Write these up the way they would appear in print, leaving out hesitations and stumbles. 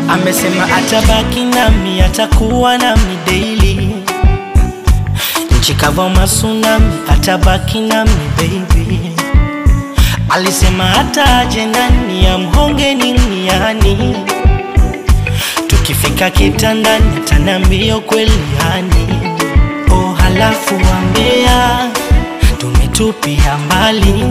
Amesema atabaki nami, atakuwa nami daily. Nchi kavu masunami, atabaki nami baby. Alisema hata aje nani amhonge niniani, tukifika kitandani ataniambia kweli yani. Oh halafu wambea tumetupia mbali,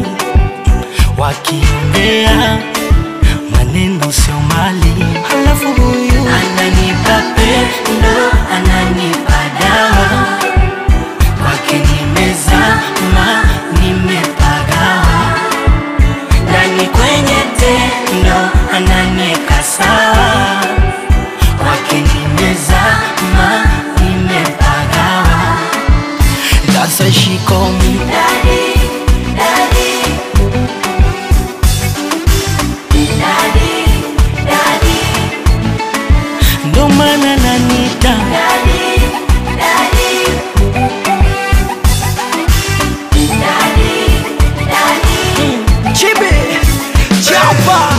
wakiongea maneno sio mali. Halafu huyu ananipa pendo, ananipa dawa, kwake nimezama, nimepagawa. Ndani kwenye tendo ananieka sawa, kwake nimezama, nimepagawa. That's why she call me daddy, daddy. Ndo maana nanita daddy, daddy. Daddy, daddy. Chibi, chapa.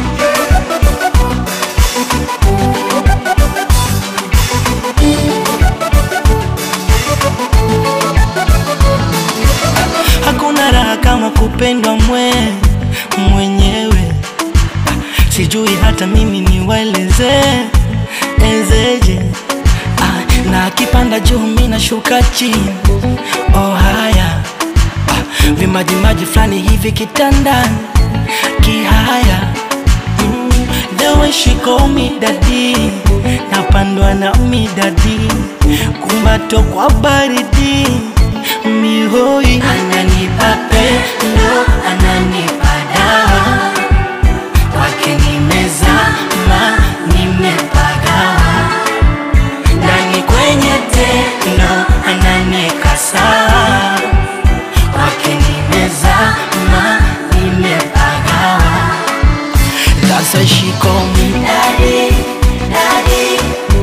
Hakuna raha kama kupendwa mwenyewe. Sijui hata mimi niwaeleze ezeje. Na akipanda juu mimi nashuka chini. Oh haya, vimaji flani hivi kitandani kihaya. The way she call me daddy, napandwa na mi daddy, kumbato kwa baridi mihoi. Ananipa pendo, ananipa dawa, kwake nimezama, nimepagawa. Ndani kwenye tendo ananieka sawa, kwake nimezama, nimepagawa. That's why she call me daddy, daddy.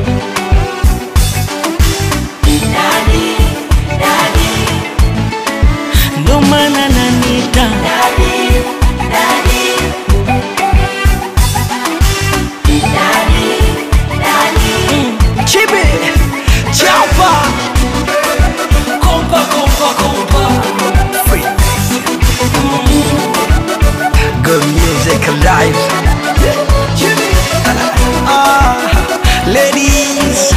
Daddy, daddy. Ndo maana nanita daddy, daddy. Daddy, daddy. Chibi, chapa. Kompa, kompa, kompa. Free. Good music alive. Ladies,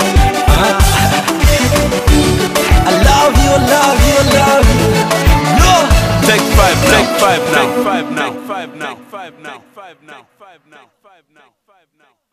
I love you, love you, love you. No. Take five now. Take five now. Take five now. Take five now. Take five now. Take five now. Take five now. Take five now.